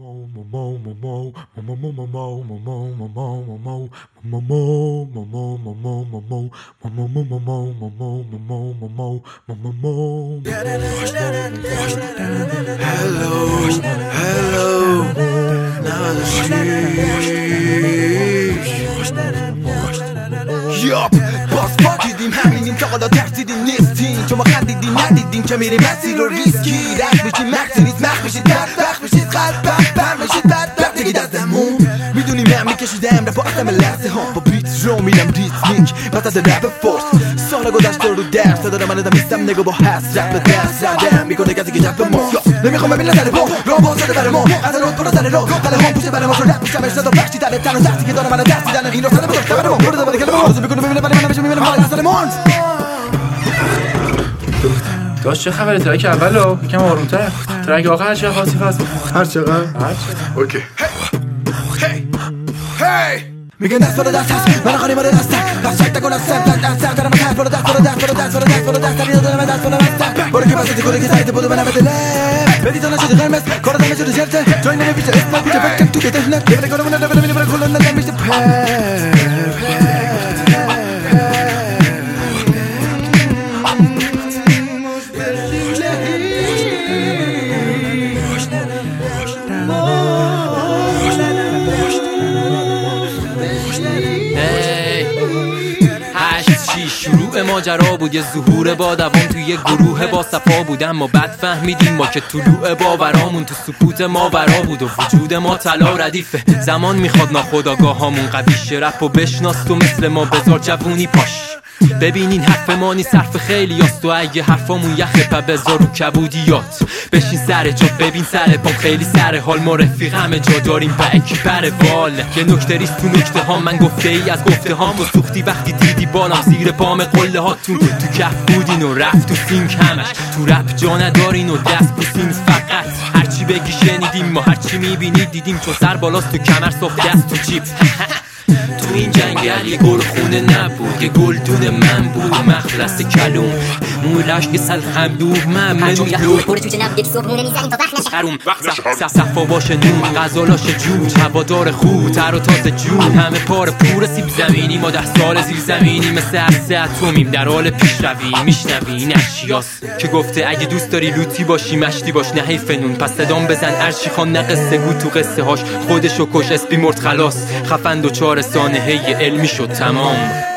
یاپ باز پاکیدیم همینیم که حالا ترسیدیم نیستیم چون ما خندیدیم ندیدیم که میریم مسیر رو ریسکی رد میشیم مکسی نیست مخ میشید بخ میشید قلب بر میشید بد دیگه دستمون میدونیم هم میکشیدم رفا اصلا لحظه هم با بیت رو میرم ریتمیک پس از رپ فورس سال گذشته رو درس دارم من ادم میستم نگو با هست رپ به دست ردم میکنه کسی که جب ما نمیخوام ببینم سر با را باز شده برای ما از رود برو سر را دل هم پوشه برای ما شو رپ میشم اشتاد و بخشی داره تن و دستی که دارم من دستی دارم این رو سر بزرگ برای ما برو داره کلمه ما روزو میکنه ببینه برای من نمیشه میبینم حال اصل مونز داشت چه خبره؟ ترک اولو یکم آروم‌تر، ترک آخر هر چقدر خاصی هست هر چقدر اوکی هی میگن دست بالا دست هست من خالی ماره دست پس شک نکن از سمت دست دارم دست بالا دست بالا دست بالا دست بالا دست بالا دست داری دارم دست بالا دست برو که بسیتی کنه که سایت بودو منم بدله بدی تو نشدی قرمز کار دم شده جرته جای نمی پیچه اسم پیچه فکر تو که دهنه لیبره کنم نده ببینی برای کلون ندم میشه شروع ماجرا بود یه ظهور با دوام توی یه گروه با صفا بود اما بعد فهمیدیم ما که طلوع باورامون تو سکوت ماورا بود و وجود ما طلا ردیفه زمان میخواد ناخودآگاهامون قوی شه رپ و بشناس تو مثل ما بذار جوونی پاش ببینین حرف ما نی صرف خیلی یاست و اگه حرفامون یخه پا بذار رو کبودیات بشین سر جا ببین سر پام خیلی سر حال ما رفیق همه جا داریم با اکبر وال یه نکته ریست تو نکته ها من گفته ای از گفته هام تو سوختی وقتی دیدی بالام زیر پام قله هاتون تو کف بودین و رفت تو سینک همش تو رپ جا ندارین و دست بسین فقط هرچی بگی شنیدیم ما هرچی میبینید دیدیم چون سر بالاست تو کمر صفت دست تو جیب تو این جنگل یه گل خونه نبود یه گل دون من بود مخلص کلوم مولش که سلخم دور من مجوی لور برو تو جنب یک صبحونه میزنیم تا وقت نشه حروم صفا باشه نون غزالاش جون هوادار خوب تر و تازه جون همه پار پور سیب زمینی ما 10 سال زیر زمینی مثل عرصه اتمیم در حال پیشروی میشنوی این اشیاس که گفته اگه دوست داری لوتی باشی مشتی باش نه حیف نون پس صدام بزن ارشی خان نه قصه گو تو قصه هاش خودشو کش اسپی مرد خلاص خفن 4 سانحه علمی شد تمام